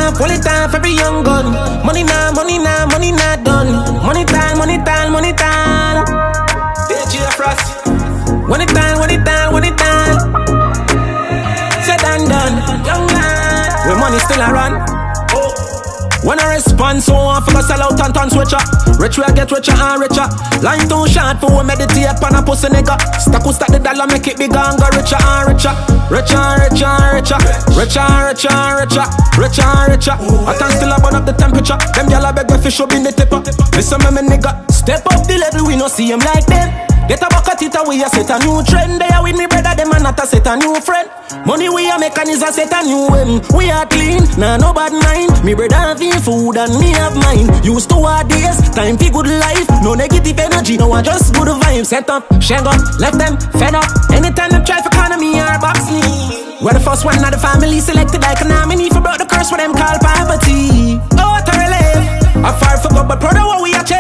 time for every young gun. Money now, money now, money not done. Money time, money time, money time. DJ Frost. Money time, money time, money time. Said and done, young man. When money still a run. When I respond, so I figure sell out and turn switcher. Rich will get richer and richer. Line too short for we meditate on a pussy nigga. Stack the dollar, make it bigger and go richer and richer. Richer and richer and richer. Richer and richer and richer. Richer and richer. I can still burn up the temperature. Them gyal a beg me fish up in the tipper. Listen me nigga, step up the level, we no see him like them. Get a bucket it away, a set a new trend. They are with me brother, them and not a set a new friend. Money we a make and is a set a new end. We are clean, nah no bad mind. Me brother have him food and me have mine. Used to our days, time for good life. No negative energy, no I just good vibes. Set up, shang up, left them fed up. Anytime them try for economy or box me. We're the first one of the family selected like an army. For brought the curse what them call poverty. Oh, to relief. I far for God, but proud of what we achieve.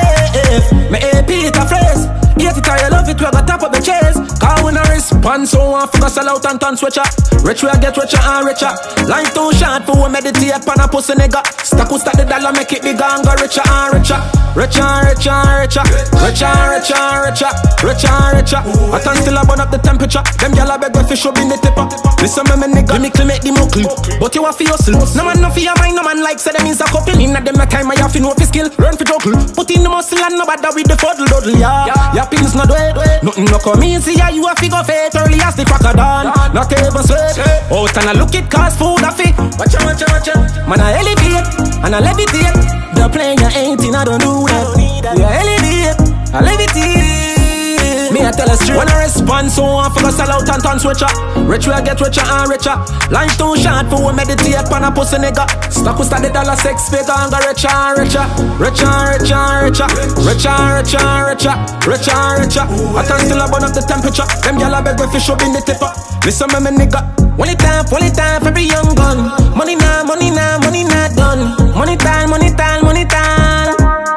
Me AP it a phrase. Hate it or you love it, we got top of the chase. Call when I respond, so I figure sell out and turn switcher. Rich will get richer and richer. Line too short for we meditate on a pussy nigga. Stack the dollar, make it bigger and go richer and richer. Richer and richer and richer. Richer and richer and richer. Richer and richer. I can still burn up the temperature. Them gyal a beg me fish up in the tipper. Listen me nigga, me make the muckle. But you a fi hustle. No man no fi your mind, no man like say them is a couple. Inna them a time I have to know fi skill. Run fi juggle. Put in the muscle and no bother with the fuddle duddle, yeah. Your pins not wet. Nothing no come easy, yeah. You a fi go fate early as the crack of dawn. Not even sweat. Out and I look it cause food a fi. Watcha, watcha, watcha. Man I elevate and I levitate. The plane you ain't in, I don't do that. We are elevate, I levitate. Me I tell a straight. When I respond, so I figure sell out and turn switcher. Rich will get richer and richer. Line too short for we meditate on a pussy nigga. Stack the dollar, sex figure and go richer and richer. Richer and richer and richer. Richer and richer and richer. Richer and richer. I can still burn up the temperature. Them gyal a beg me fish up in the tipper. Listen me nigga. Money time for every young gun. Money now, money now, money not done. Money time, money time, money time.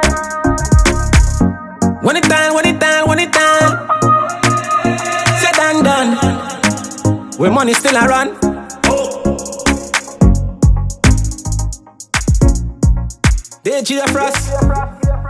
Money time, money time, money time. Said and done. When money still a run. DJ Frost.